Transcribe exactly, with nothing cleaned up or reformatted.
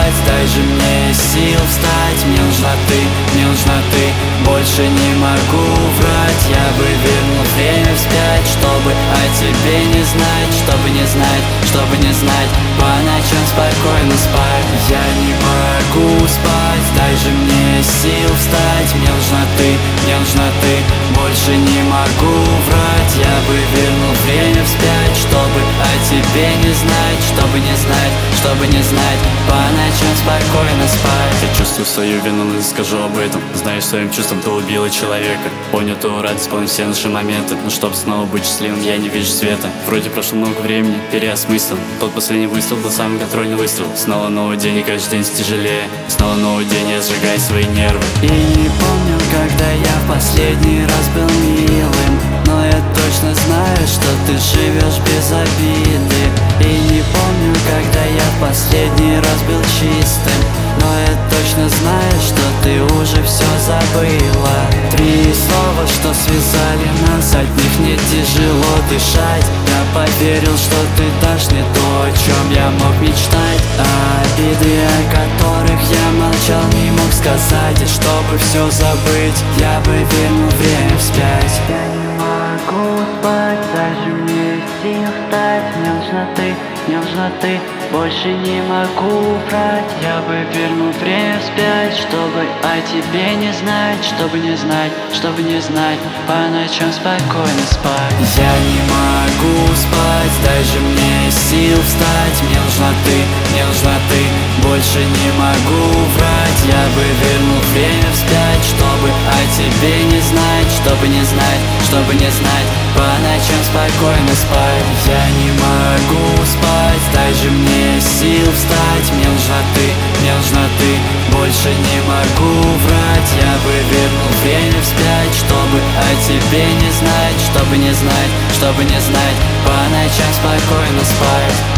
спать, дай же мне сил встать. Мне нужна ты, мне нужна ты, больше не могу врать. Я бы вернул время вспять, чтобы о тебе не знать, чтобы не знать, чтобы не знать, по ночам спокойно спать. Я не могу спать, дай же мне сил встать. Мне нужна ты, мне нужна ты, больше не могу врать. Я бы вернул время вспять, чтобы о тебе не знать, чтобы не знать, чтобы не знать, по ночам спокойно спать. Я чувствую свою вину, но не скажу об этом. Знаешь, своим чувством ты убила человека. Помню ту радость, помню все наши моменты. Но чтобы снова быть счастливым, я не вижу света. Вроде прошло много времени, переосмыслил. Тот последний выстрел был самый контрольный выстрел. Снова новый день, и каждый день тяжелее. Снова новый день, я сжигаю свои нервы. И не помню, когда я в последний раз был милым, но я точно знаю, что ты живешь без обиды. И не помню, когда я в последний раз был чистым, но я точно знаю, что ты уже все забыла. Три слова, что связали нас, от них мне тяжело дышать. Я поверил, что ты дашь мне то, о чем я мог мечтать. А обиды, о которых я молчал, не мог сказать. И чтобы все забыть, я бы вернул время вспять. Я не могу спать, даже мне сил встать. Мне нужна ты, мне нужна ты, больше не могу врать. Я бы вернул время вспять, чтобы о тебе не знать, чтобы не знать, чтобы не знать, по ночам спокойно спать. Я не могу спать, дай же мне сил встать. Мне нужна ты, мне нужна ты, больше не могу врать. Я бы вернул время вспять, чтобы о тебе не знать, чтобы не знать, чтобы не знать, по ночам спокойно спать. Я не могу спать, дай же мне сил встать. Мне нужна ты, мне нужна ты, больше не могу врать. Я бы вернул время вспять, чтобы о тебе не знать, чтобы не знать, чтобы не знать, по ночам спокойно спать.